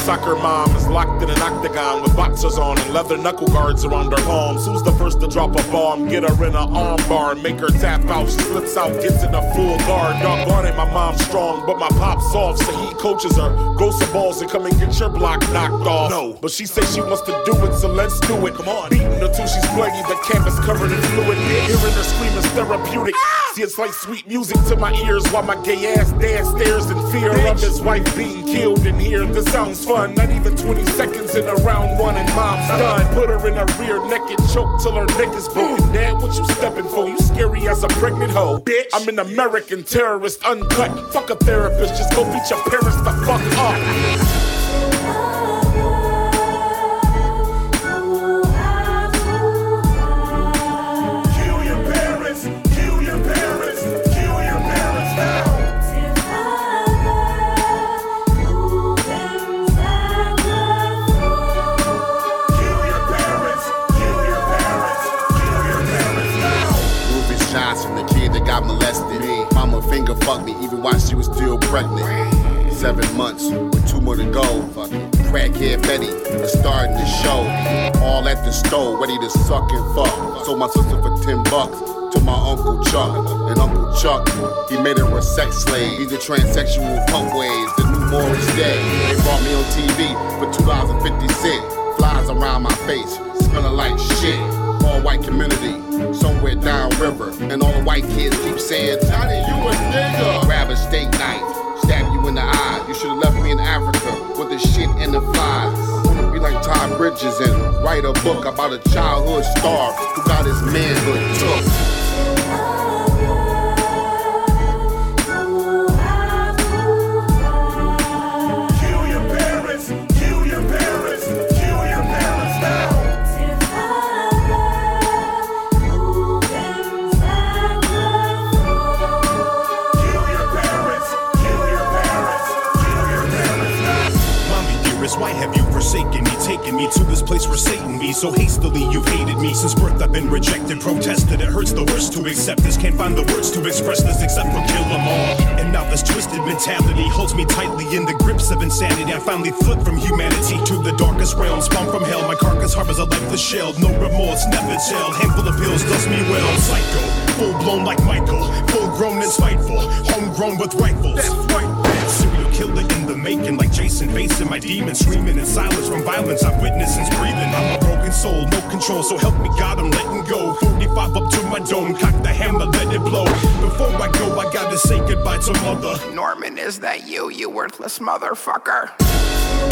soccer mom is locked in an octagon with boxers on and leather knuckle guards around her palms. Who's the first to drop a bomb? Get her in an arm bar, make her tap out. She slips out, gets in a full guard. Doggone it, my mom's strong, but my pop's soft, so he coaches her. Grow some balls and come and get your block knocked off. No, but she says she wants to do it, so let's do it. Come on, beating her till she's bloody, the canvas covered in fluid. Hearing her scream is therapeutic. See, it's like sweet music to my ears while my gay ass dad stares in fear of his wife being killed in here. This sounds fun, not even 20 seconds in a round one and mom's done. Put her in her rear naked, choke till her neck is broken. Dad, what you stepping for? You scary as a pregnant hoe. Bitch, I'm an American terrorist, uncut. Fuck a therapist, just go beat your parents the fuck up. Got molested. Mama finger fucked me even while she was still pregnant. 7 months with 2 more to go. Crackhead Betty is starting to show. All at the stove, ready to suck and fuck. Sold my sister for $10 to my Uncle Chuck. And Uncle Chuck, he made her a sex slave. These are transsexual punk ways, the new Morris Day. They brought me on TV for $2.50. Flies around my face, smelling like shit. All white community, somewhere downriver. And all the white kids keep saying, Johnny, you a nigga. Grab a steak knife, stab you in the eye. You should've left me in Africa with the shit and the flies. I wanna be like Todd Bridges and write a book about a childhood star who got his manhood took. Why have you forsaken me, taken me to this place where Satan be? So hastily you've hated me. Since birth I've been rejected, protested. It hurts the worst to accept this. Can't find the words to express this except for kill them all. And now this twisted mentality holds me tightly in the grips of insanity. I finally flipped from humanity to the darkest realm. Spawned from hell, my carcass harbors a lifeless shell. No remorse, never tell. Handful of pills does me well. Psycho, full blown like Michael. Full grown and spiteful. Homegrown with rifles. That's right. Serial killer in the making, like Jason facing my demons, screaming in silence from violence I've witnessed since breathing. I'm a broken soul, no control, so help me God, I'm letting go. 45 up to my dome, cock the hammer, let it blow. Before I go, I gotta say goodbye to mother. Norman, is that you worthless motherfucker?